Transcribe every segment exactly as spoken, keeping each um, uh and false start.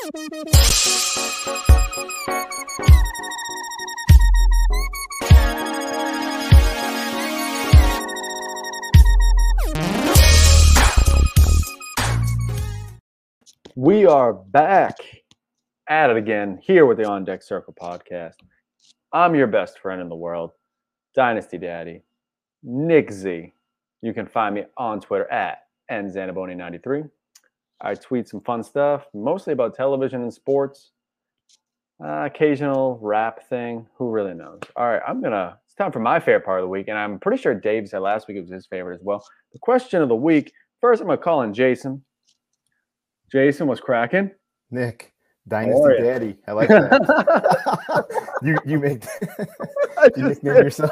We are back at it again here with the On Deck Circle podcast. I'm your best friend in the world, Dynasty Daddy, Nick Z. You can find me on Twitter at N Zanaboni ninety-three. I tweet some fun stuff, mostly about television and sports. Uh, occasional rap thing. Who really knows? All right, I'm gonna. It's time for my favorite part of the week, and I'm pretty sure Dave said last week it was his favorite as well. The question of the week. First, I'm gonna call in Jason. Jason, what's cracking? Nick, Dynasty Daddy. I like that. you you make you nickname yourself.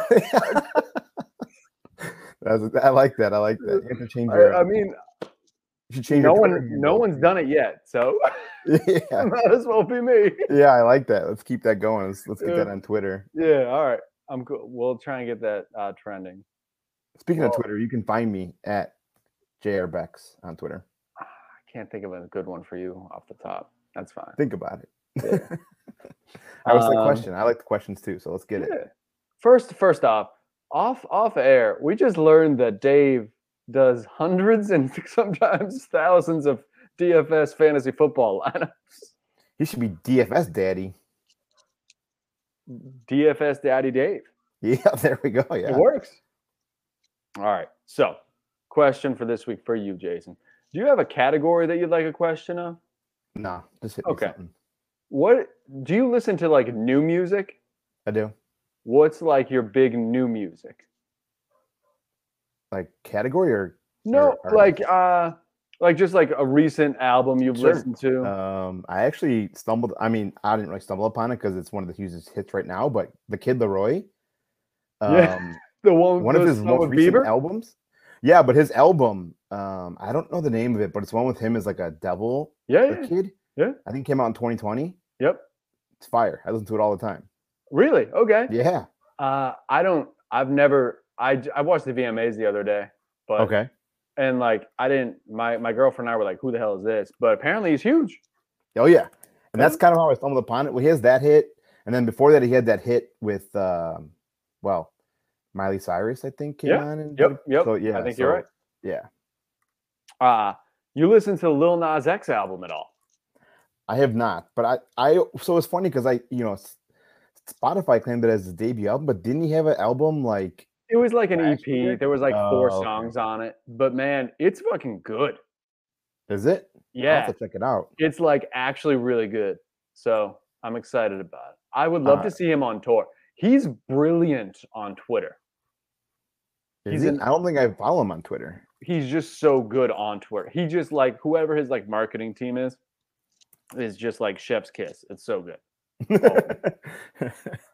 That's, I like that. I like that. You have to change your. I, I mean, you should change. No your one, no one's done it yet, so yeah, might as well be me. Yeah, I like that. Let's keep that going. Let's let's get yeah. that on Twitter. Yeah, all right. I'm cool. We'll try and get that uh, trending. Speaking well, of Twitter, you can find me at J R Bex on Twitter. Can't think of a good one for you off the top. That's fine. Think about it. Yeah. I was the um, question. I like the questions too, so let's get yeah. it. First, first off, off off air, we just learned that Dave does hundreds and sometimes thousands of D F S fantasy football lineups. He should be D F S Daddy. D F S Daddy Dave. Yeah, there we go. Yeah, it works. All right. So, question for this week for you, Jason. Do you have a category that you'd like a question of? No, just hit okay. me something. What do you listen to, like new music? I do. What's like your big new music? Like category or no, or like uh, like just like a recent album you've sure. listened to. Um, I actually stumbled. I mean, I didn't really stumble upon it because it's one of the hugest hits right now. But the Kid Laroi, um, yeah, the one one of his most recent Bieber? albums. Yeah, but his album, um, I don't know the name of it, but it's one with him as like a devil yeah, yeah. kid. Yeah. I think it came out in twenty twenty. Yep. It's fire. I listen to it all the time. Really? Okay. Yeah. Uh, I don't, I've never, I, I watched the V M As the other day, but, okay. And like, I didn't, my, my girlfriend and I were like, who the hell is this? But apparently he's huge. Oh, yeah. And that's kind of how I stumbled upon it. Well, he has that hit. And then before that, he had that hit with, um, well, Miley Cyrus, I think, came yeah. on. And yep. Yep. So, yeah. I think so, you're right. Yeah. Uh, you listen to the Lil Nas X album at all? I have not, but I, I, so it's funny because I, you know, Spotify claimed it as his debut album, but didn't he have an album like? It was like an E P. Year? There was like oh, four okay. songs on it, but man, it's fucking good. Is it? Yeah. I'll have to check it out. It's like actually really good. So I'm excited about it. I would love uh, to see him on tour. He's brilliant on Twitter. He's he? an, I don't think I follow him on Twitter. He's just so good on Twitter. He just like whoever his like marketing team is, is just like chef's kiss. It's so good. Oh.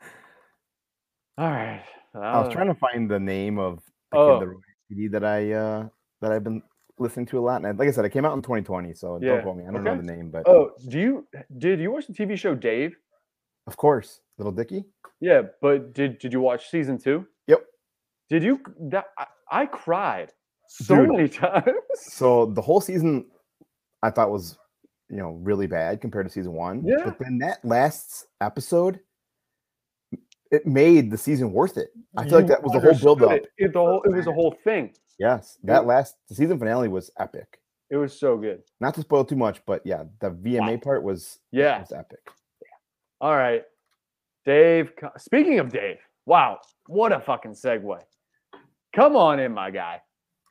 All right. Uh, I was trying to find the name of the oh. Kid Laroi C D that I uh, that I've been listening to a lot, and like I said, it came out in twenty twenty. So yeah. don't quote me. I don't okay. know the name, but oh, do you did you watch the T V show Dave? Of course, Little Dicky. Yeah, but did did you watch season two? Yep. Did you? That I, I cried so Dude, many times. So the whole season, I thought was, you know, really bad compared to season one. Yeah. But then that last episode, it made the season worth it. I feel you like that was the whole build-up. It, it, the whole, it was a whole thing. Yes. That last the season finale was epic. It was so good. Not to spoil too much, but yeah, the V M A wow. part was, yeah. was epic. Yeah. All right. Dave, speaking of Dave, wow, what a fucking segue. Come on in, my guy.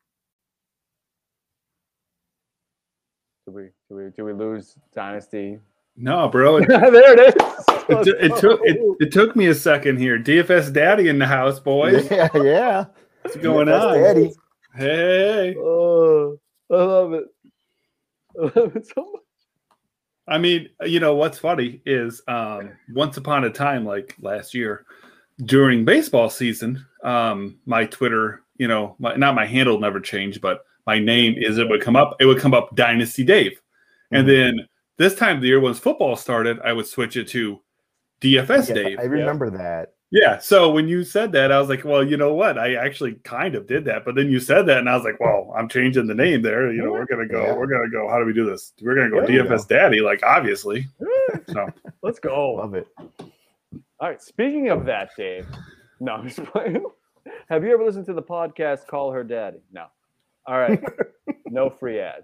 Did we, did we, did we lose Dynasty? No, bro. It, there it is. It, it, it took it, it took me a second here. D F S Daddy in the house, boys. Yeah, yeah. What's going D F S on? Daddy. Hey. Oh, I love it. I love it so much. I mean, you know, what's funny is um, once upon a time, like last year, during baseball season, um, my Twitter, you know, my, not my handle never changed, but my name is, it would come up, it would come up Dynasty Dave. Mm-hmm. And then this time of the year, once football started, I would switch it to D F S yeah, Dave. I remember yeah. that. Yeah. So when you said that, I was like, well, you know what? I actually kind of did that. But then you said that, and I was like, well, I'm changing the name there. You know, we're gonna go. Yeah. We're gonna go. How do we do this? We're gonna go There D you F S Daddy, like obviously. So Let's go. Love it. All right. Speaking of that, Dave. No, I'm just playing. Have you ever listened to the podcast Call Her Daddy? No. All right. No free ads.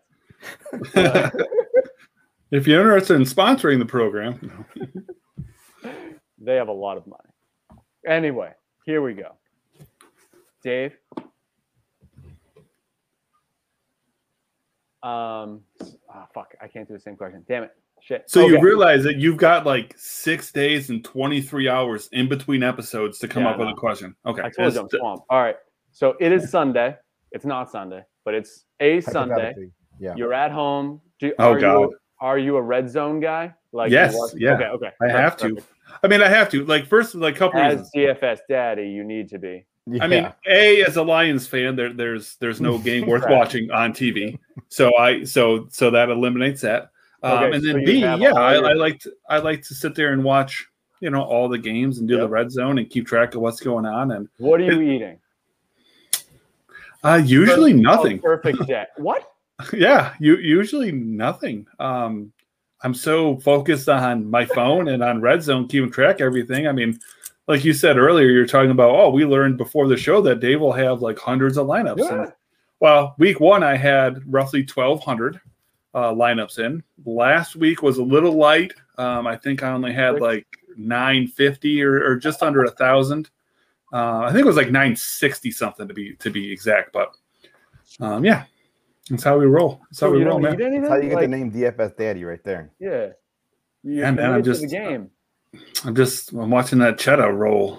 if you're interested in sponsoring the program, They have a lot of money. Anyway, here we go. Dave. Um, oh, fuck, I can't do the same question. Damn it. Shit. so Okay. you realize that you've got like six days and twenty-three hours in between episodes to come Yeah, up I with a know. question. Okay. I told you I'm That's- swamped. All right. So it is Sunday. It's not Sunday, but it's a Sunday. Hypothetically, Yeah. You're at home. Do, Oh, are God. You, are you a red zone guy? Like you Yes, watch- yeah. Okay. Okay. I have to. Perfect. I mean, I have to. Like first, like couple As reasons. D F S daddy, you need to be. I mean, a as a Lions fan, there there's there's no game worth Right. watching on T V. So I so so that eliminates that. Um, Okay, and so then you B, have yeah, all I, your- I like to I like to sit there and watch, you know, all the games and do the Yep. red zone and keep track of what's going on. And What are you eating? uh, usually Perfect- nothing. oh, perfect day. What? Yeah, you usually nothing. Um, I'm so focused on my phone and on red zone, keeping track of everything. I mean, like you said earlier, you're talking about, oh, we learned before the show that Dave will have like hundreds of lineups. Yeah. And, well, week one, I had roughly twelve hundred uh, lineups in. Last week was a little light. Um, I think I only had Six. like nine fifty or, or just under a thousand. Uh, I think it was like nine sixty something to be to be exact. But um, yeah, that's how we roll. That's how So we you roll, don't man. eat anything? That's how you get Like, the name D F S Daddy right there. Yeah. You're Yeah, man, I'm committed to the just- game. I'm just I'm watching that cheddar roll.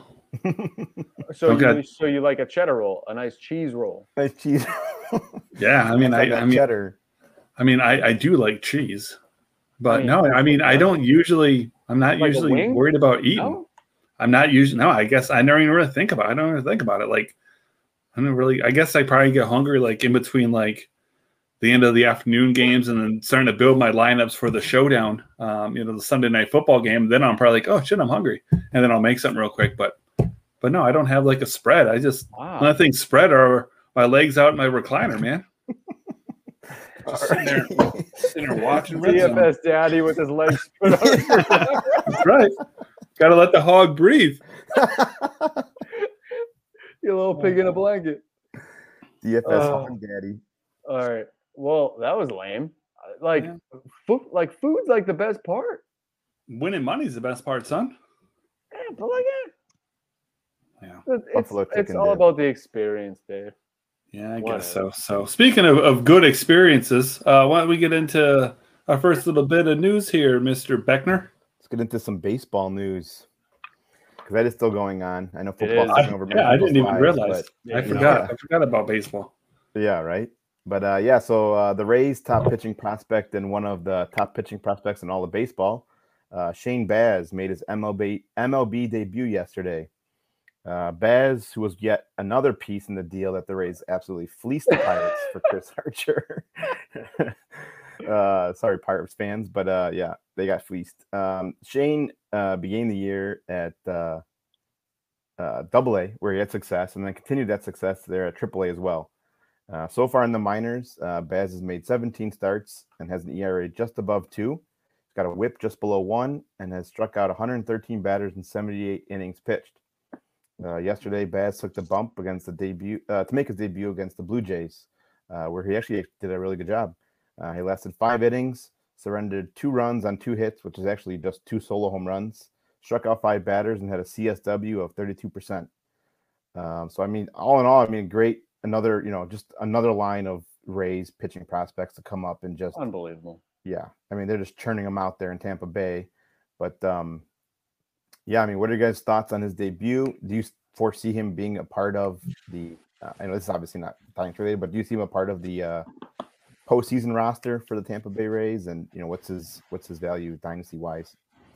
So Okay. you so you like a cheddar roll, a nice cheese roll. Nice cheese. Yeah, I mean, I, Like that I mean, cheddar. I mean, I, I do like cheese, but I mean, no, I mean, I don't usually. I'm not Like a usually wing? worried about eating. No? I'm not usually. No, I guess I never even really think about it. I don't even think about it. Like, I don't really. I guess I probably get hungry like in between like the end of the afternoon games and then starting to build my lineups for the showdown. Um, you know, the Sunday night football game. Then I'm probably like, oh shit, I'm hungry, and then I'll make something real quick. But, but no, I don't have like a spread. I just Wow. only thing spread are my legs out in my recliner, man. Just sitting there, sitting there watching Red Zone. D F S daddy with his legs spread out. That's right. Got to let the hog breathe. You little pig in a blanket. D F S Oh. Hog Daddy. All right. Well, that was lame. Uh, Like, Yeah. food, like food's like the best part. Winning money's the best part, son. Yeah, but like, Yeah. yeah. It's, Buffalo it's, chicken all dip. about the experience, Dave. Yeah, I Whatever. guess so. So, speaking of, of good experiences, uh, why don't we get into our first little bit of news here, Mister Beckner? Let's get into some baseball news because that is still going on. I know is. football's I- taking over. Yeah, I people's didn't even lives, realize. Yeah, I you forgot. know. I forgot about baseball. but- yeah, right. But uh, yeah, so uh, the Rays' top pitching prospect and one of the top pitching prospects in all of baseball, uh, Shane Baz, made his M L B M L B debut yesterday. Uh, Baz, who was yet another piece in the deal that the Rays absolutely fleeced the Pirates for Chris Archer. uh, sorry, Pirates fans, but uh, yeah, they got fleeced. Um, Shane uh, began the year at uh, uh, Double A, where he had success, and then continued that success there at Triple A as well. Uh, so far in the minors, uh, Baz has made seventeen starts and has an E R A just above two. He's got a whip just below one and has struck out one hundred thirteen batters in seventy-eight innings pitched. Uh, yesterday, Baz took the bump against the debut uh, to make his debut against the Blue Jays, uh, where he actually did a really good job. Uh, he lasted five innings, surrendered two runs on two hits, which is actually just two solo home runs, struck out five batters, and had a C S W of thirty-two percent. Um, so, I mean, all in all, I mean, great. Another, you know, just another line of Rays pitching prospects to come up and just, Unbelievable. yeah. I mean, they're just churning them out there in Tampa Bay. But, um, yeah, I mean, what are your guys' thoughts on his debut? Do you foresee him being a part of the, uh, I know this is obviously not Giants related, but do you see him a part of the uh, postseason roster for the Tampa Bay Rays? And, you know, what's his, what's his value dynasty wise?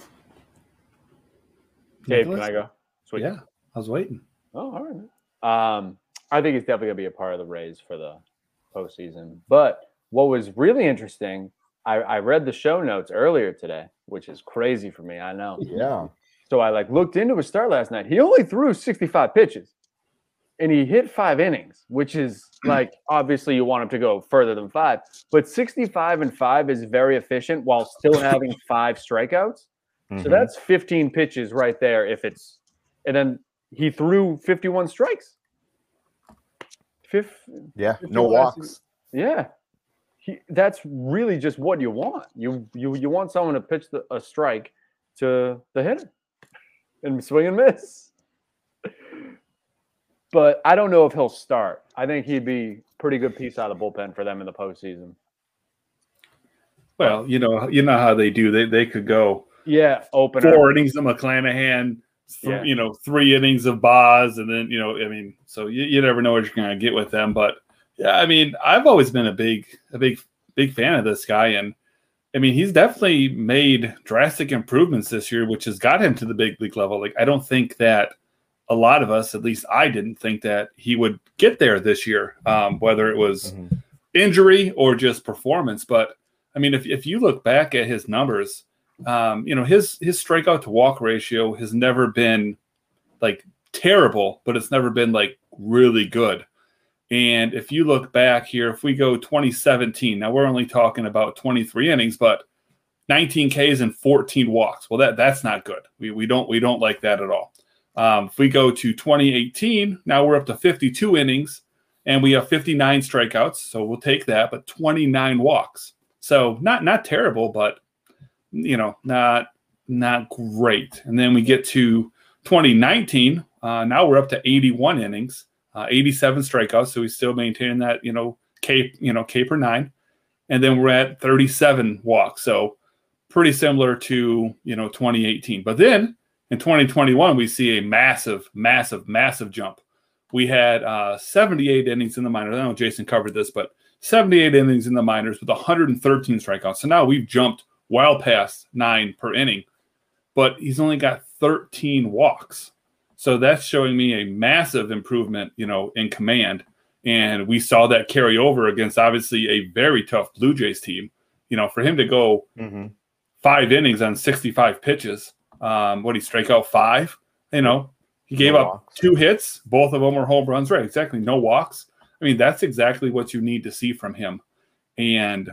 Dave, can Nicholas? I go? Sweet. Yeah, I was waiting. Oh, all right. Um, I think he's definitely gonna be a part of the Rays for the postseason. But what was really interesting, I, I read the show notes earlier today, which is crazy for me. I know. Yeah. So I like looked into his start last night. He only threw sixty-five pitches and he hit five innings, which is like, obviously you want him to go further than five, but sixty-five and five is very efficient while still having five strikeouts. Mm-hmm. So that's fifteen pitches right there. If it's, and then he threw fifty-one strikes. Fifth, yeah. No walks. Yeah. He, that's really just what you want. You you you want someone to pitch the, a strike to the hitter and swing and miss. But I don't know if he'll start. I think he'd be a pretty good piece out of the bullpen for them in the postseason. Well, you know, you know how they do. They they could go yeah opener. four innings of McClanahan, th- yeah. you know, three innings of Boz, and then you know, I mean, so you, you never know what you're going to get with them, but. Yeah, I mean, I've always been a big, a big, big fan of this guy, and I mean, he's definitely made drastic improvements this year, which has got him to the big league level. Like, I don't think that a lot of us, at least I didn't think that he would get there this year, um, whether it was mm-hmm. injury or just performance. But I mean, if if you look back at his numbers, um, you know, his his strikeout to walk ratio has never been like terrible, but it's never been like really good. And if you look back here, if we go twenty seventeen, now we're only talking about twenty-three innings, but nineteen Ks and fourteen walks. Well, that that's not good. We we don't we don't like that at all. Um, if we go to twenty eighteen, now we're up to fifty-two innings, and we have fifty-nine strikeouts. So we'll take that, but twenty-nine walks. So not not terrible, but you know, not not great. And then we get to twenty nineteen. Uh, now we're up to eighty-one innings. Uh, eighty-seven strikeouts, so he's still maintaining that, you know, K, you know, K per nine, and then we're at thirty-seven walks, so pretty similar to, you know, twenty eighteen. But then in twenty twenty-one, we see a massive, massive, massive jump. We had uh, seventy-eight innings in the minors. I know Jason covered this, but seventy-eight innings in the minors with one hundred thirteen strikeouts. So now we've jumped well past nine per inning, but he's only got thirteen walks. So that's showing me a massive improvement, you know, in command. And we saw that carry over against obviously a very tough Blue Jays team. You know, for him to go mm-hmm. five innings on sixty-five pitches, um, what, he strike out five? You know, he gave no up walks. two hits. Both of them were home runs, right? Exactly. No walks. I mean, that's exactly what you need to see from him. And,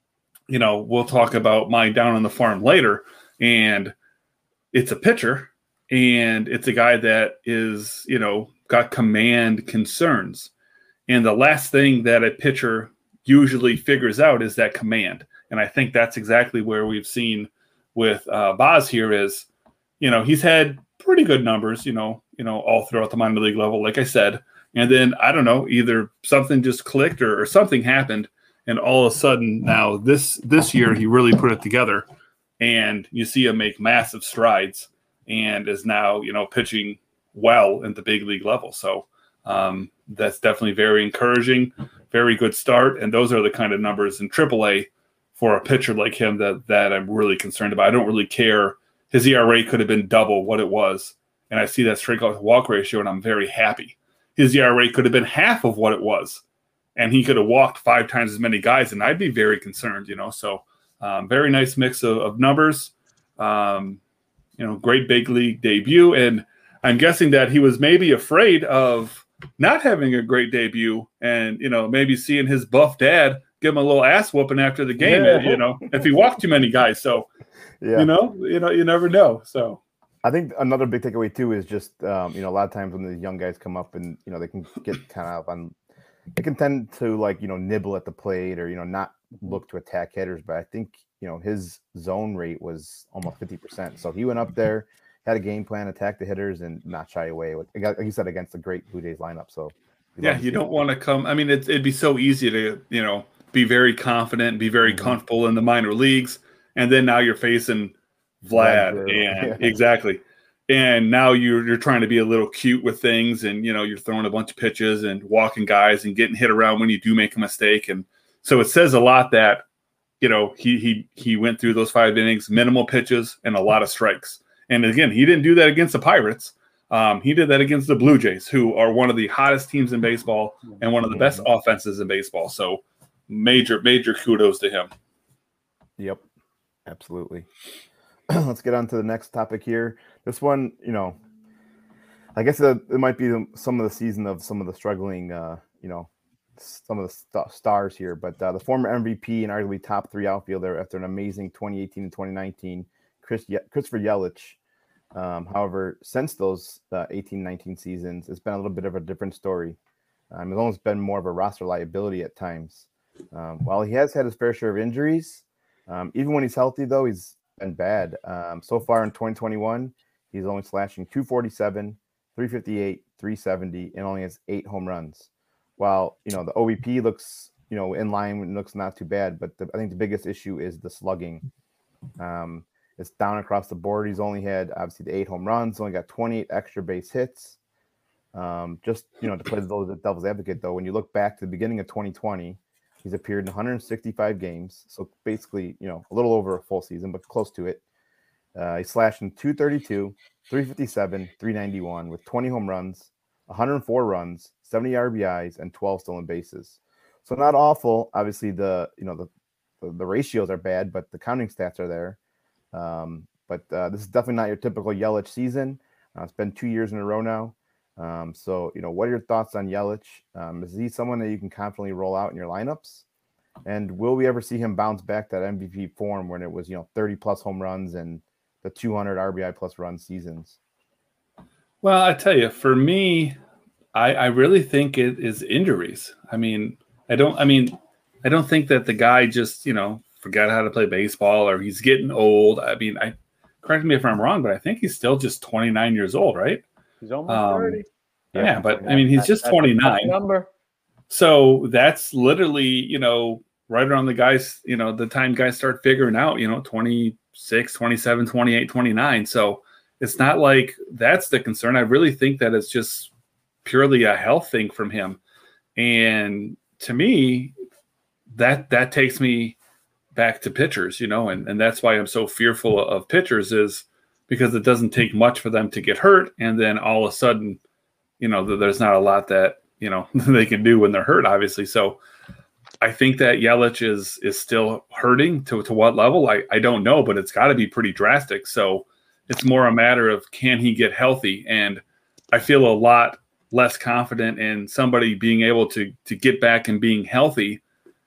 you know, we'll talk about my down on the farm later. And it's a pitcher. And it's a guy that is, you know, got command concerns. And the last thing that a pitcher usually figures out is that command. And I think that's exactly where we've seen with uh, Boz here is, you know, he's had pretty good numbers, you know, you know, all throughout the minor league level, like I said. And then, I don't know, either something just clicked or, or something happened. And all of a sudden now this this year he really put it together. And you see him make massive strides. And is now, you know, pitching well at the big league level. So um, that's definitely very encouraging, very good start. And those are the kind of numbers in triple A for a pitcher like him that that I'm really concerned about. I don't really care. His E R A could have been double what it was. And I see that strikeout to walk ratio, and I'm very happy. His E R A could have been half of what it was. And he could have walked five times as many guys, and I'd be very concerned, you know. So um, very nice mix of, of numbers. Um You know, great big league debut. And I'm guessing that he was maybe afraid of not having a great debut and, you know, maybe seeing his buff dad give him a little ass whooping after the game, yeah. you know, if he walked too many guys. So, yeah. you know, you know, you never know. So I think another big takeaway too is just, um, you know, a lot of times when the young guys come up and, you know, they can get kind of on, they can tend to like, you know, nibble at the plate or, you know, not look to attack hitters. But I think, you know, his zone rate was almost fifty percent. So he went up there, had a game plan, attacked the hitters, and not shy away. Like you said, against the great Blue Jays lineup. So yeah, you don't want to come. I mean, it's, it'd be so easy to, you know, be very confident, be very mm-hmm. comfortable in the minor leagues, and then now you're facing Vlad, Vlad and yeah. exactly. And now you're you're trying to be a little cute with things, and you know you're throwing a bunch of pitches and walking guys and getting hit around when you do make a mistake, and so it says a lot that. You know, he he he went through those five innings, minimal pitches, and a lot of strikes. And again, he didn't do that against the Pirates. Um, he did that against the Blue Jays, who are one of the hottest teams in baseball and one of the best offenses in baseball. So major, major kudos to him. Yep, absolutely. let's get on to the next topic here. This one, you know, I guess it, it might be the, some of the season of some of the struggling, uh, you know, some of the st- stars here. But uh, the former M V P and arguably top three outfielder after an amazing twenty eighteen and twenty nineteen, Chris Ye- Christopher Yelich. Um, however, since those uh, eighteen nineteen seasons, it's been a little bit of a different story. Um, it's almost been more of a roster liability at times. Um, while he has had his fair share of injuries, um, even when he's healthy, though, he's been bad. Um, so far in twenty twenty-one, he's only slashing two forty-seven, three fifty-eight, three seventy, and only has eight home runs. While, you know, the O B P looks, you know, in line and looks not too bad, but the, I think the biggest issue is the slugging. Um, it's down across the board. He's only had, obviously, the eight home runs, only got twenty-eight extra base hits. Um, just, you know, to play the devil's advocate, though, when you look back to the beginning of twenty twenty, he's appeared in one hundred sixty-five games. So basically, you know, a little over a full season, but close to it. Uh, he's slashing two thirty-two, three fifty-seven, three ninety-one with twenty home runs, one hundred four runs, seventy R B Is, and twelve stolen bases. So not awful. Obviously, the, you know, the, the, the ratios are bad, but the counting stats are there. Um, but uh, this is definitely not your typical Yelich season. Uh, it's been two years in a row now. Um, so, you know, what are your thoughts on Yelich? Um, is he someone that you can confidently roll out in your lineups? And will we ever see him bounce back that M V P form when it was, you know, thirty plus home runs and the two hundred R B I plus run seasons? Well, I tell you, for me, I, I really think it is injuries. I mean, I don't, I mean, I don't think that the guy just, you know, forgot how to play baseball or he's getting old. I mean, I correct me if I'm wrong, but I think he's still just twenty-nine years old, right? He's almost Um, thirty. Yeah, Yeah, but I mean, he's just That's a tough twenty-nine. number. So that's literally, you know, right around the guys, you know, the time guys start figuring out, you know, twenty-six, twenty-seven, twenty-eight, twenty-nine. So it's not like that's the concern. I really think that it's just purely a health thing from him. And to me, that that takes me back to pitchers, you know, and, and that's why I'm so fearful of pitchers is because it doesn't take much for them to get hurt. And then all of a sudden, you know, there's not a lot that, you know, they can do when they're hurt, obviously. So I think that Yelich is is still hurting. To, to what level? I, I don't know, but it's got to be pretty drastic. So it's more a matter of can he get healthy? And I feel a lot less confident in somebody being able to to get back and being healthy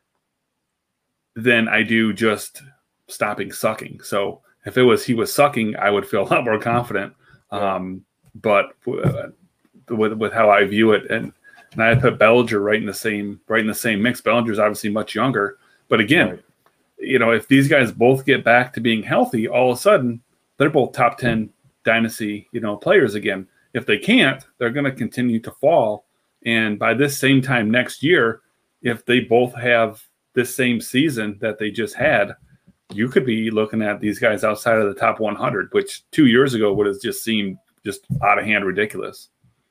than I do just stopping sucking. So if it was he was sucking, I would feel a lot more confident. Um, but uh, with with how I view it, and and I put Bellinger right in the same right in the same mix. Bellinger's obviously much younger, but again, Right. you know, if these guys both get back to being healthy, all of a sudden they're both top ten dynasty, you know, players again. If they can't, they're going to continue to fall. And by this same time next year, if they both have this same season that they just had, you could be looking at these guys outside of the top one hundred, which two years ago would have just seemed just out of hand ridiculous.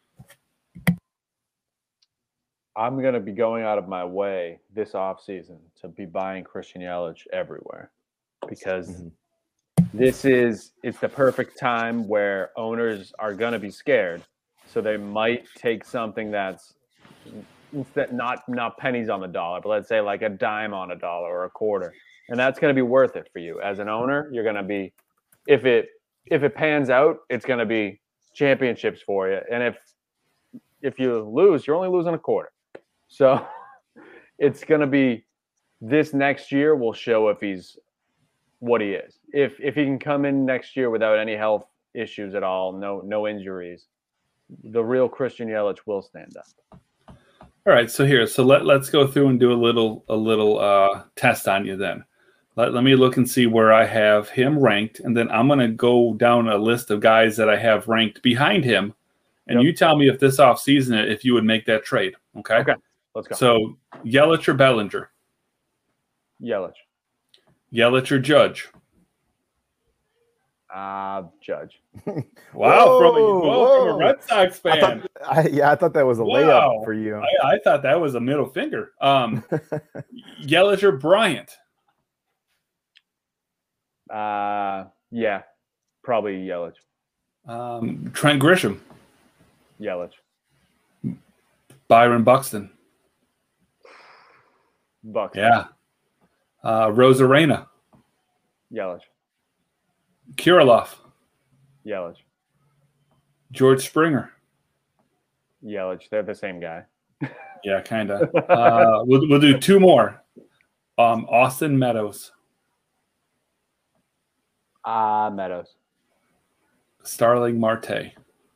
I'm going to be going out of my way this offseason to be buying Christian Yelich everywhere because Mhm. this is it's the perfect time where owners are going to be scared. So they might take something that's instead not not pennies on the dollar, but let's say like a dime on a dollar or a quarter. And that's going to be worth it for you. As an owner, you're going to be if it if it pans out, it's going to be championships for you. And if if you lose, you're only losing a quarter. So it's going to be this next year will show if he's what he is. If if he can come in next year without any health issues at all, no no injuries, the real Christian Yelich will stand up. All right, so here, so let let's go through and do a little a little uh, test on you then. Let let me look and see where I have him ranked, and then I'm going to go down a list of guys that I have ranked behind him, and Yep. you tell me if this offseason if you would make that trade. Okay. Okay, let's go. So Yelich or Bellinger, Yelich, Yelich or Judge. uh, Judge. Wow, from, a, Whoa, whoa, from a whoa. Red Sox I fan. thought, I, yeah, I thought that was a Wow. layup for you. I, I thought that was a middle finger. Um, Yelich or Bryant. Uh, yeah, probably Yelich. Um, Trent Grisham. Yelich. Byron Buxton. Bucks. Yeah. Uh, Rosarena. Yelich. Kirilov, Yelich. George Springer. Yelich. They're the same guy. Yeah, kind of. uh, we'll, we'll do two more. Um, Austin Meadows. Ah, Meadows. Starling Marte.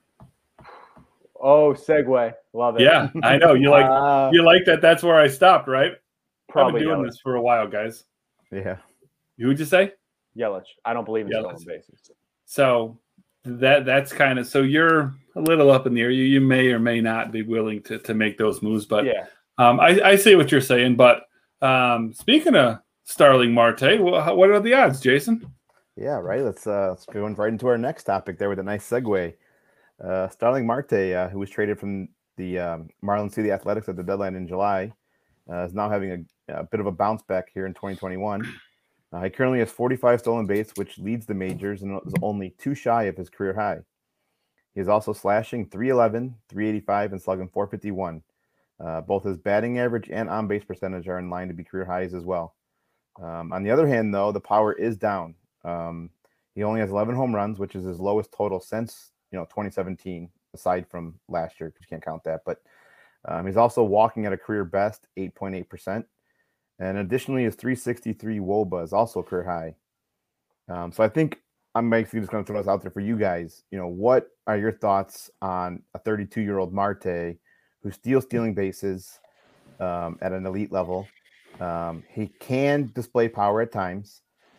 Oh, segue. Love it. Yeah, I know. You like uh, you like that. That's where I stopped, right? Probably I've been doing Yelich. this for a while, guys. Yeah. Who'd you say? Yelich. I don't believe in Yelich. stolen bases. So that that's kind of so you're a little up in the air. You you may or may not be willing to to make those moves, but Yeah. um, I I see what you're saying. But um, speaking of Starling Marte, what, what are the odds, Jason? Yeah, right. Let's uh let's go right into our next topic there with a nice segue. Uh, Starling Marte, uh, who was traded from the um, Marlins to the Athletics at the deadline in July, uh, is now having a, a bit of a bounce back here in twenty twenty-one. Uh, he currently has forty-five stolen base, which leads the majors and is only two shy of his career high. He is also slashing three eleven, three eighty-five, and slugging four fifty-one. Uh, both his batting average and on-base percentage are in line to be career highs as well. Um, on the other hand, though, the power is down. Um, he only has eleven home runs, which is his lowest total since you know twenty seventeen, aside from last year, because you can't count that. But um, he's also walking at a career best, eight point eight percent. And additionally, his three sixty-three W O B A is also a career high. Um, so I think I'm basically just going to throw this out there for you guys. You know, what are your thoughts on a thirty-two-year-old Marte who steals stealing bases um, at an elite level? Um, he can display power at times.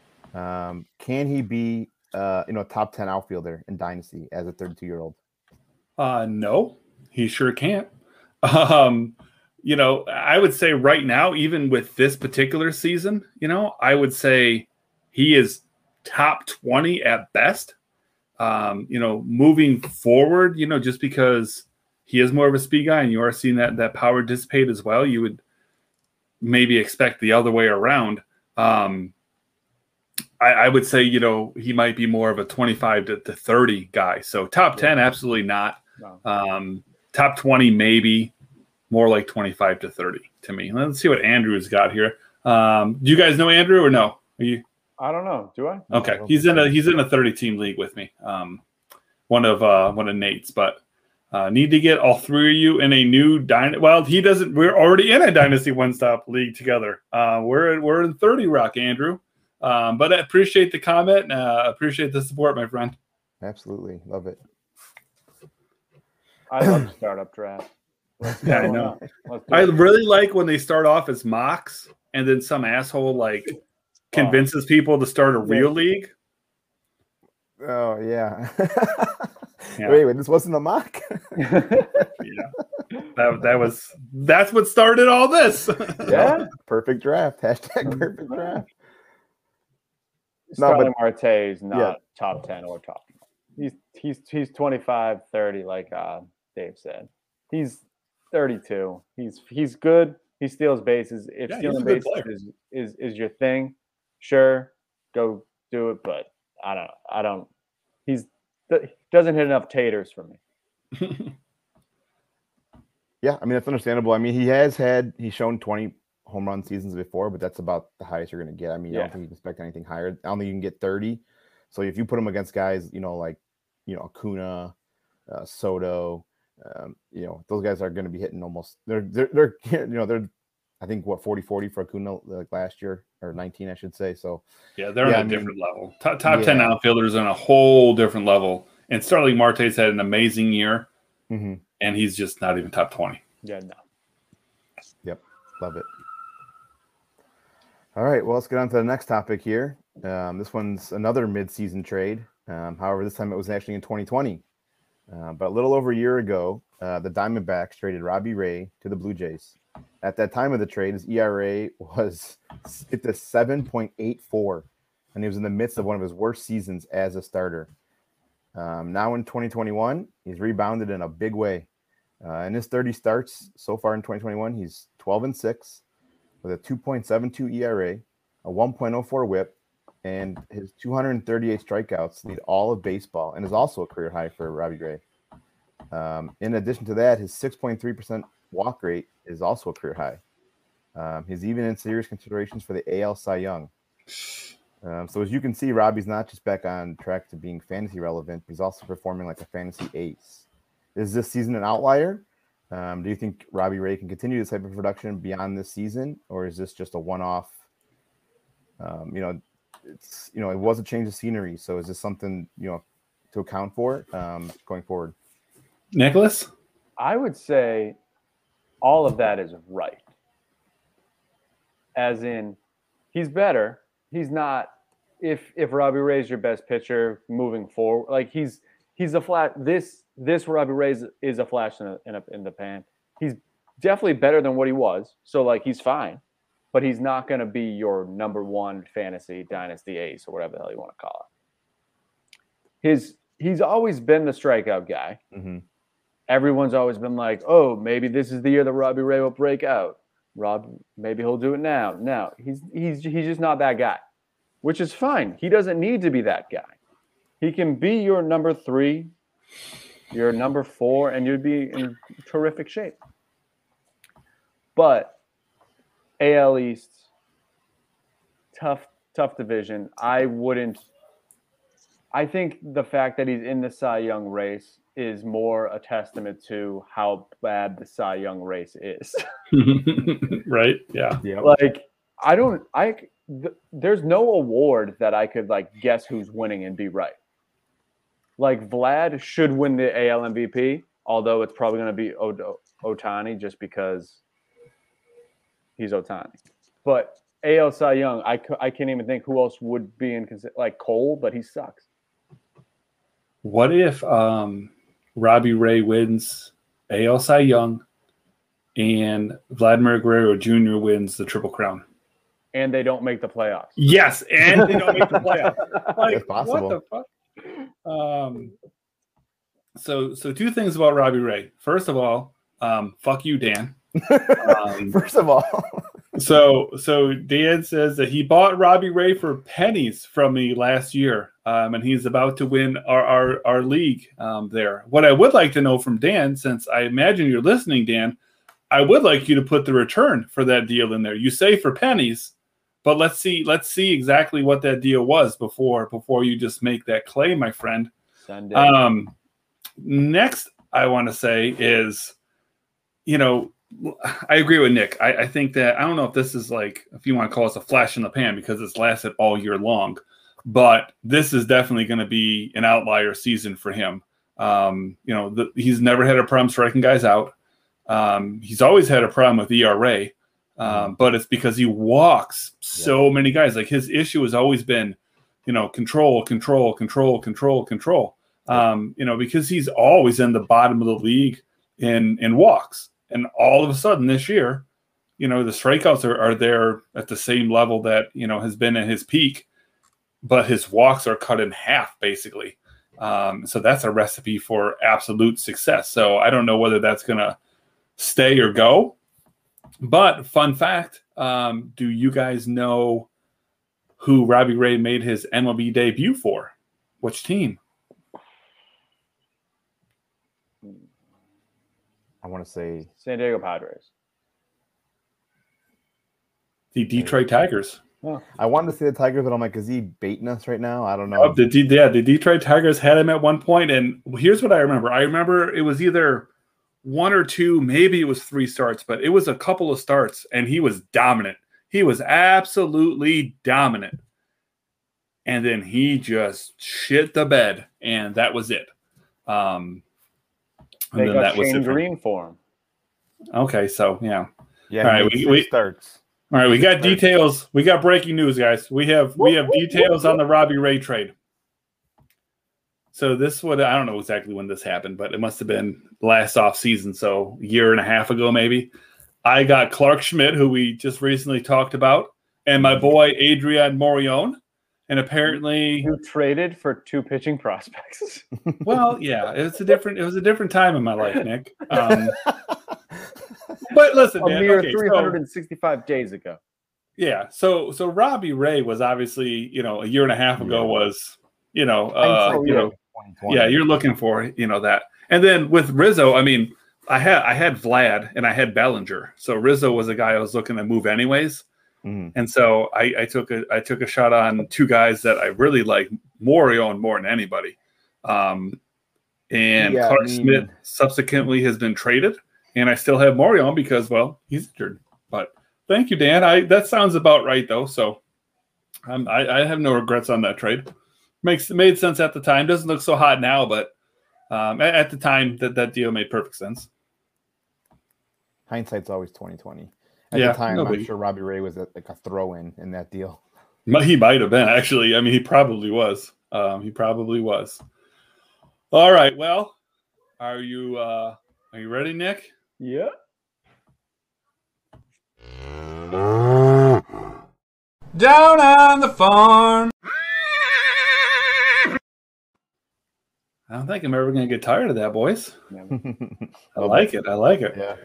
Um, can he be, uh, you know, a top ten outfielder in Dynasty as a thirty-two-year-old? Uh, no, he sure can't. Um, you know, I would say right now, even with this particular season, you know, I would say he is top twenty at best. Um, you know, moving forward, you know, just because he is more of a speed guy and you are seeing that that power dissipate as well, you would maybe expect the other way around. Um, I, I would say, you know, he might be more of a twenty-five to thirty guy. So top ten, absolutely not. No. Um, top twenty, maybe. More like twenty-five to thirty to me. Let's see what Andrew's got here. Um, do you guys know Andrew or no? Are you? I don't know. Do I? Okay, No, he's in a he's in a thirty team league with me. Um, one of uh, one of Nate's, but uh, need to get all three of you in a new dynasty. Well, he doesn't. We're already in a dynasty one stop league together. Uh, we're we're in thirty rock, Andrew. Um, but I appreciate the comment. Uh, appreciate the support, my friend. Absolutely. Love it. I love startup draft. Let's Yeah, I go. know. Let's do I it. really like when they start off as mocks and then some asshole like convinces people to start a real league. Oh, yeah. Yeah. Wait, wait, this wasn't a mock? Yeah, that that was that's what started all this. Yeah. Perfect draft. Hashtag perfect draft. No, Starling but- Marte is not yeah. top ten or top. He's he's he's twenty-five, thirty, like uh, Dave said. He's thirty-two. He's he's good. He steals bases. If Yeah, he's stealing a good bases player. is, is is your thing, sure, go do it. But I don't. I don't. He's doesn't hit enough taters for me. Yeah, I mean, that's understandable. I mean, he has had, he's shown twenty home run seasons before, but that's about the highest you're going to get. I mean, I Yeah. don't think you can expect anything higher. I don't think you can get thirty. So if you put him against guys, you know, like, you know, Acuna, uh, Soto, um, you know, those guys are going to be hitting almost, they're, they're, they're, you know, they're, I think, what, forty forty for Acuna like last year, or nineteen, I should say. So, Yeah, they're Yeah, on a I mean- different level. Top, top ten Yeah. outfielders on a whole different level. And Starling Marte's had an amazing year, mhm, and he's just not even top twenty. Yeah, no. love it. All right, well, let's get on to the next topic here. Um, this one's another mid-season trade. Um, however, this time it was actually in twenty twenty. Uh, but a little over a year ago, uh, the Diamondbacks traded Robbie Ray to the Blue Jays. At that time of the trade, his E R A was hit to seven point eight four, and he was in the midst of one of his worst seasons as a starter. Um, now in twenty twenty-one, he's rebounded in a big way. Uh, in his thirty starts so far in twenty twenty-one, he's twelve and six with a two point seven two E R A, a one point oh four whip, and his two hundred thirty-eight strikeouts lead all of baseball and is also a career high for Robbie Ray. Um, in addition to that, his six point three percent walk rate is also a career high. Um, he's even in serious considerations for the A L Cy Young. Um, so as you can see, Robbie's not just back on track to being fantasy relevant, but he's also performing like a fantasy ace. Is this season an outlier? Um, do you think Robbie Ray can continue this type of production beyond this season, or is this just a one-off? Um, you know, it's you know it was a change of scenery, so is this something you know to account for um, going forward? Nicholas, I would say all of that is right. As in, he's better. He's not. If if Robbie Ray's your best pitcher moving forward, like he's he's a flat. This this Robbie Ray is, is a flash in, a, in, a, in the pan. He's definitely better than what he was. So like he's fine, but he's not going to be your number one fantasy dynasty ace or whatever the hell you want to call it. His he's always been the strikeout guy. Mm-hmm. Everyone's always been like, oh, maybe this is the year that Robbie Ray will break out. Rob, maybe he'll do it now. No, he's he's he's just not that guy, which is fine. He doesn't need to be that guy. He can be your number three, your number four, and you'd be in terrific shape. But A L East, tough, tough division. I wouldn't. I think the fact that he's in the Cy Young race is more a testament to how bad the Cy Young race is. Right? Yeah. Yeah. Like, I don't, I, th- there's no award that I could, like, guess who's winning and be right. Like, Vlad should win the A L M V P, although it's probably going to be o- Ohtani just because he's Ohtani. But A L Cy Young, I, c- I can't even think who else would be in, consi- like, Cole, but he sucks. What if um, Robbie Ray wins A L Cy Young and Vladimir Guerrero Junior wins the Triple Crown? And they don't make the playoffs. Yes, and they don't make the playoffs. Like, It's possible. what the fuck? Um, so, so two things about Robbie Ray. First of all, um, fuck you, Dan. Um, First of all, so, so Dan says that he bought Robbie Ray for pennies from me last year, um, and he's about to win our our, our league um, there. What I would like to know from Dan, since I imagine you're listening, Dan, I would like you to put the return for that deal in there. You say for pennies, but let's see let's see exactly what that deal was before before you just make that claim, my friend. Sunday. Um, next, I want to say is, you know, I agree with Nick. I, I think that I don't know if this is like, if you want to call this a flash in the pan because it's lasted all year long, but this is definitely going to be an outlier season for him. Um, you know, the, he's never had a problem striking guys out. Um, he's always had a problem with E R A, um, but it's because he walks so yeah. many guys. Like his issue has always been, you know, control, control, control, control, control. Um, you know, because he's always in the bottom of the league in in walks. And all of a sudden this year, you know, the strikeouts are, are there at the same level that, you know, has been at his peak, but his walks are cut in half, basically. Um, so that's a recipe for absolute success. So I don't know whether that's going to stay or go. But fun fact, um, do you guys know who Robbie Ray made his M L B debut for? Which team? I want to say San Diego Padres. The Detroit Tigers. Oh. I wanted to say the Tigers, but I'm like, is he baiting us right now? I don't know. Oh, the, yeah, the Detroit Tigers had him at one point, and here's what I remember. I remember it was either one or two, maybe it was three starts, but it was a couple of starts, and he was dominant. He was absolutely dominant. And then he just shit the bed, and that was it. Um, and they then got that was Shane it for- Green for him. Okay, so yeah. Yeah, All right, he we- we- starts. All right, we got details. We got breaking news, guys. We have we have details on the Robbie Ray trade. So this would I don't know exactly when this happened, but it must have been last off season, so a year and a half ago maybe. I got Clark Schmidt, who we just recently talked about, and my boy Adrian Morion. And apparently, who traded for two pitching prospects. well, yeah, it's a different. It was a different time in my life, Nick. Um, but listen, a man, mere okay, three hundred sixty-five so, days ago. Yeah, so so Robbie Ray was obviously, you know, a year and a half ago yeah. was, you know, uh, so, you yeah, know, yeah, you're looking for, you know, that. And then with Rizzo, I mean, I had I had Vlad and I had Bellinger, so Rizzo was a guy I was looking to move anyways. Mm. And so I, I took a I took a shot on two guys that I really like, Morejon more than anybody. Um, and Yeah, I Clark mean- Smith subsequently has been traded, and I still have Morejon because, well, he's injured. But thank you, Dan. I that sounds about right though. So I'm, I I have no regrets on that trade. Makes made sense at the time. Doesn't look so hot now, but um, at, at the time that that deal made perfect sense. Hindsight's always twenty twenty. At Yeah, the time, no I'm biggie. sure Robbie Ray was a, like a throw-in in that deal. He might have been, actually. I mean, he probably was. Um, he probably was. All right. Well, are you uh, are you ready, Nick? Yeah. Down on the farm. I don't think I'm ever going to get tired of that, boys. I like it. I like it. Yeah.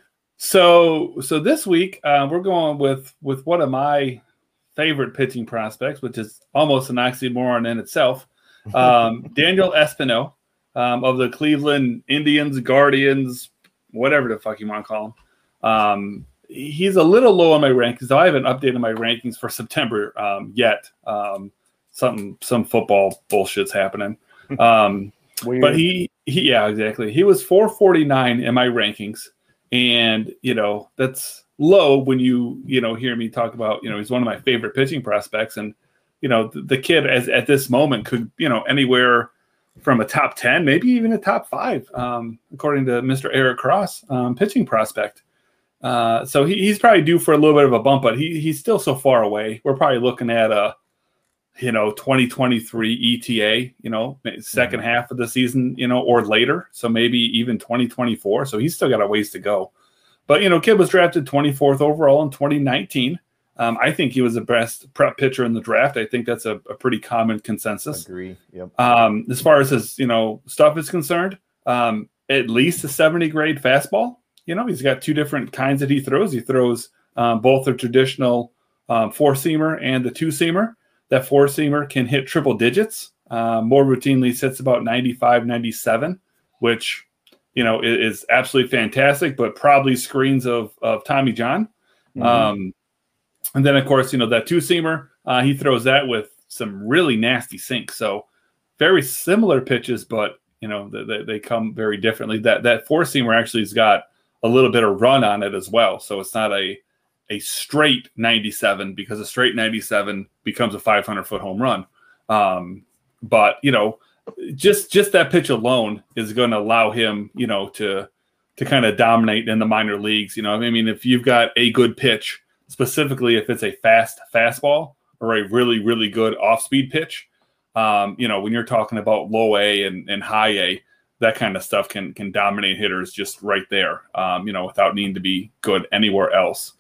So, so this week uh, we're going with with one of my favorite pitching prospects, which is almost an oxymoron in itself. Um, Daniel Espino um, of the Cleveland Indians, Guardians, whatever the fuck you want to call him. Um, he's a little low on my rankings, though I haven't updated my rankings for September um, yet. Um, something, some football bullshit's happening. Um, Weird. but he, he, yeah, exactly. He was four forty-nine in my rankings. And, you know, that's low when you, you know, hear me talk about, you know, he's one of my favorite pitching prospects. And, you know, the, the kid as at this moment could, you know, anywhere from a top ten, maybe even a top five, um, according to Mister Eric Cross, um, pitching prospect. Uh, so he, he's probably due for a little bit of a bump, but he he's still so far away. We're probably looking at a, you know, twenty twenty-three E T A, you know, second mm-hmm. half of the season, you know, or later. So maybe even twenty twenty-four. So he's still got a ways to go. But, you know, kid was drafted twenty-fourth overall in twenty nineteen. Um, I think he was the best prep pitcher in the draft. I think that's a, a pretty common consensus. Agree. Yep. Um, as far as his, you know, stuff is concerned, um, at least a seventy grade fastball. You know, he's got two different kinds that he throws. He throws um, both the traditional um, four seamer and the two seamer. That four seamer can hit triple digits. Uh, more routinely sits about ninety-five, ninety-seven, which, you know, is, is absolutely fantastic, but probably screens of, of Tommy John. Mm-hmm. Um, and then, of course, you know, that two seamer, uh, he throws that with some really nasty sinks. So very similar pitches, but, you know, they, they come very differently. That, that four seamer actually has got a little bit of run on it as well. So it's not a, a straight ninety-seven, because a straight ninety-seven becomes a five hundred foot home run. Um, but, you know, just, just that pitch alone is going to allow him, you know, to, to kind of dominate in the minor leagues. You know, I mean, if you've got a good pitch, specifically if it's a fast fastball or a really, really good off speed pitch, um, you know, when you're talking about low A and, and high A, that kind of stuff can, can dominate hitters just right there, um, you know, without needing to be good anywhere else.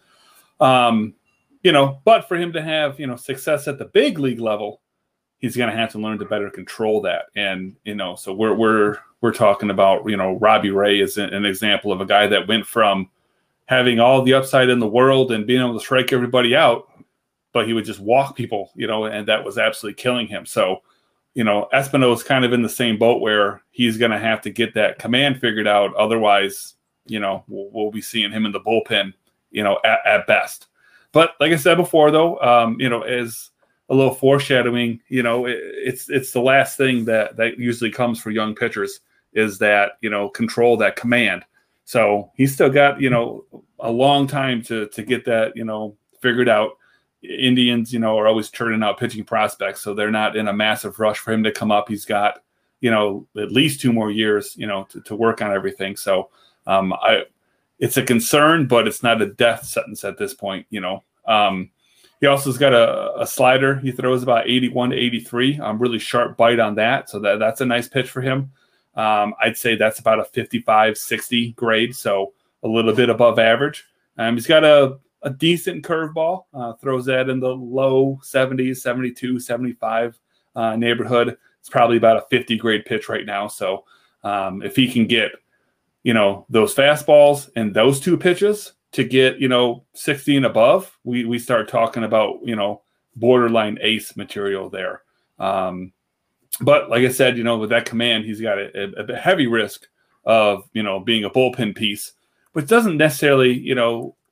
Um, you know, but for him to have, you know, success at the big league level, he's going to have to learn to better control that. And, you know, so we're, we're, we're talking about, you know, Robbie Ray is an example of a guy that went from having all the upside in the world and being able to strike everybody out, but he would just walk people, you know, and that was absolutely killing him. So, you know, Espino is kind of in the same boat where he's going to have to get that command figured out. Otherwise, you know, we'll, we'll be seeing him in the bullpen, you know, at, at best. But like I said before, though, um, you know, as a little foreshadowing, you know, it, it's it's the last thing that that usually comes for young pitchers is that, you know, control, that command. So he's still got, you know, a long time to to get that, you know, figured out. Indians, you know, are always churning out pitching prospects, so they're not in a massive rush for him to come up. He's got, you know, at least two more years, you know, to, to work on everything. So um, I. It's a concern, but it's not a death sentence at this point, you know. Um, he also has got a, a slider. He throws about eighty-one to eighty-three. Um, really sharp bite on that, so that, that's a nice pitch for him. Um, I'd say that's about a fifty-five, sixty grade, so a little bit above average. Um, he's got a, a decent curveball. Uh, throws that in the low seventies, seventy-two, seventy-five uh, neighborhood. It's probably about a fifty grade pitch right now. So um, if he can get, you know, those fastballs and those two pitches to get, you know, sixty and above, we we start talking about, you know, borderline ace material there. Um, but like I said, you know, with that command, he's got a, a heavy risk of, you know, being a bullpen piece, which doesn't necessarily, you know,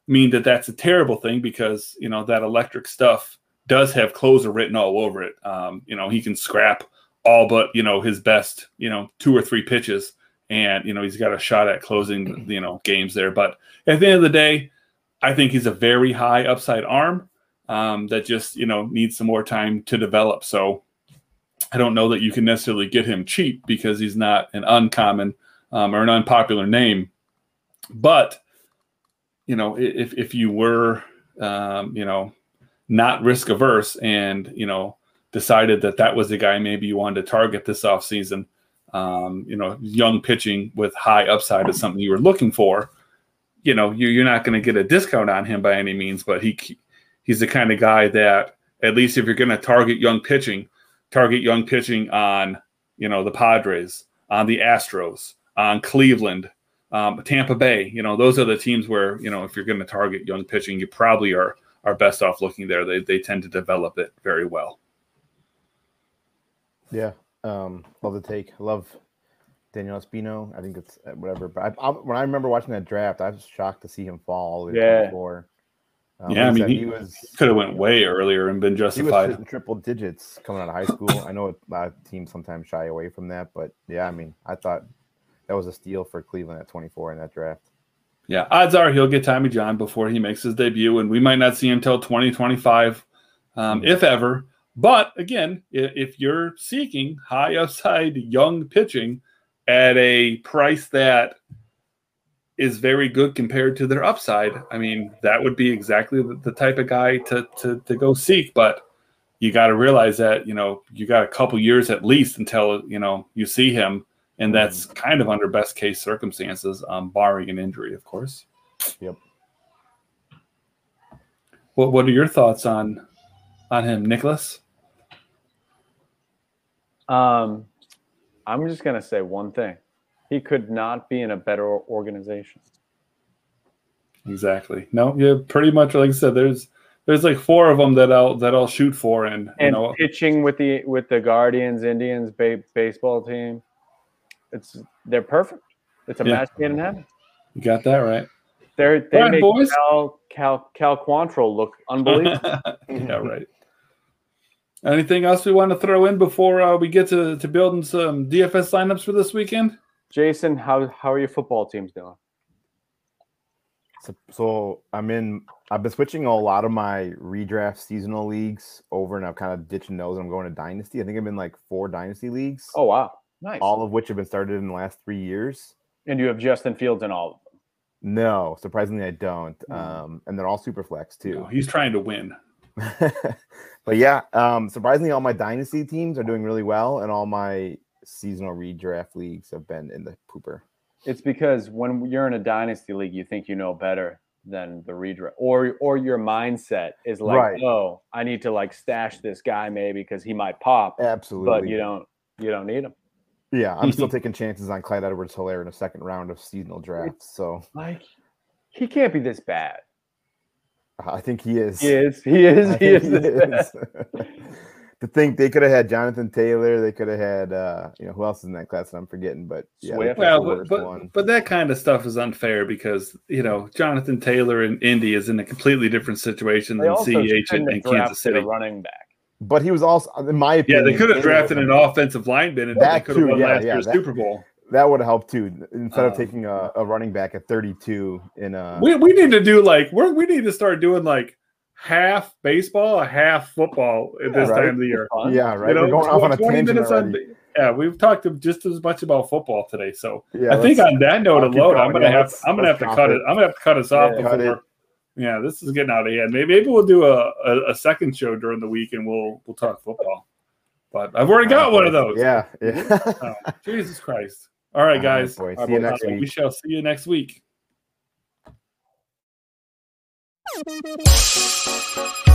mean that that's a terrible thing because, you know, that electric stuff does have closer written all over it. Um, you know, he can scrap all but, you know, his best, you know, two or three pitches. And, you know, he's got a shot at closing, you know, games there. But at the end of the day, I think he's a very high upside arm um, that just, you know, needs some more time to develop. So I don't know that you can necessarily get him cheap because he's not an uncommon um, or an unpopular name. But, you know, if, if you were, um, you know, not risk averse and, you know, decided that that was the guy maybe you wanted to target this offseason, um, you know, young pitching with high upside is something you were looking for, you know, you, you're not going to get a discount on him by any means, but he he's the kind of guy that at least if you're going to target young pitching, target young pitching on, you know, the Padres, on the Astros, on Cleveland, um, Tampa Bay. You know, those are the teams where, you know, if you're going to target young pitching, you probably are are best off looking there. They they tend to develop it very well. Yeah, um, love the take. I love Daniel Espino. I think it's whatever. But I, I, when I remember watching that draft, I was shocked to see him fall all the way to Yeah. twenty-four. Um, Yeah, I mean, said, he, he was could have went way earlier and been he was justified. hitting triple digits coming out of high school. I know a lot of teams sometimes shy away from that, but yeah, I mean, I thought that was a steal for Cleveland at twenty-four in that draft. Yeah, odds are he'll get Tommy John before he makes his debut, and we might not see him until twenty twenty-five, um, if ever. But again, if, if you're seeking high upside young pitching at a price that is very good compared to their upside, I mean, that would be exactly the, the type of guy to, to to go seek. But you got to realize that, you know, you got a couple years at least until, you know, you see him. And that's kind of under best case circumstances, um, barring an injury, of course. Yep. What What are your thoughts on on him, Nicholas? Um, I'm just gonna say one thing: he could not be in a better organization. Exactly. No, yeah, pretty much like I said. There's there's like four of them that I'll that I'll shoot for, and you And know, pitching with the with the Guardians Indians ba- baseball team, it's they're perfect. It's a Yeah. match made in heaven. you got that right. They're they All right, make boys. Cal Cal Cal Quantrill look unbelievable. Yeah, right. Anything else we want to throw in before uh, we get to, to building some D F S lineups for this weekend? Jason, how how are your football teams doing? So, so I'm in. I've been switching a lot of my redraft seasonal leagues over, and I'm kind of ditching those. I'm going to Dynasty. I think I'm in like four Dynasty leagues. Oh wow, nice. All of which have been started in the last three years. And you have Justin Fields in all of them. No, surprisingly, I don't. Mm. Um, and they're all super flex too. No, he's trying to win. But yeah, um, surprisingly, all my Dynasty teams are doing really well, and all my seasonal redraft leagues have been in the pooper. It's because when you're in a dynasty league, you think you know better than the redraft, or or your mindset is like, Right. oh, I need to like stash this guy maybe because he might pop, Absolutely. but you don't you don't need him. Yeah, I'm still taking chances on Clyde Edwards-Helaire in the second round of seasonal drafts. So Like he can't be this bad. I think he is. He is. He is. I He is. think This he bad. is. To think they could have had Jonathan Taylor, they could have had uh, you know, who else is in that class that I'm forgetting, but yeah, Swift. that's the Well, but, worst but one. but that kind of stuff is unfair because, you know, Jonathan Taylor in Indy is in a completely different situation They than also C E H shouldn't in, have in Kansas drafted a City. running back. But he was also, in my Yeah, opinion, they could have in- drafted an offensive lineman and That they could have too, won yeah, last yeah, year's that- Super Bowl. That would have helped too. Instead of Um, taking a, a running back at thirty-two in a We we need to do like we're, we need to start doing like half baseball, a half football at this right. time of the year. Fun. yeah, right. You know, We're going off on a twenty tangent minutes already. on. Yeah, we've talked just as much about football today. So Yeah, I think let's- on that note I'll keep alone, going. I'm gonna Yeah, have let's- I'm gonna have let's to drop cut it. it. I'm gonna have to cut us off Yeah, cut before. it. Yeah, this is getting out of hand. Maybe maybe we'll do a, a, a second show during the week and we'll we'll talk football. But I've already got one of those. Yeah, yeah. Oh, Jesus Christ! All right, guys. All right, boys. All See you right, next We week. shall see you next week.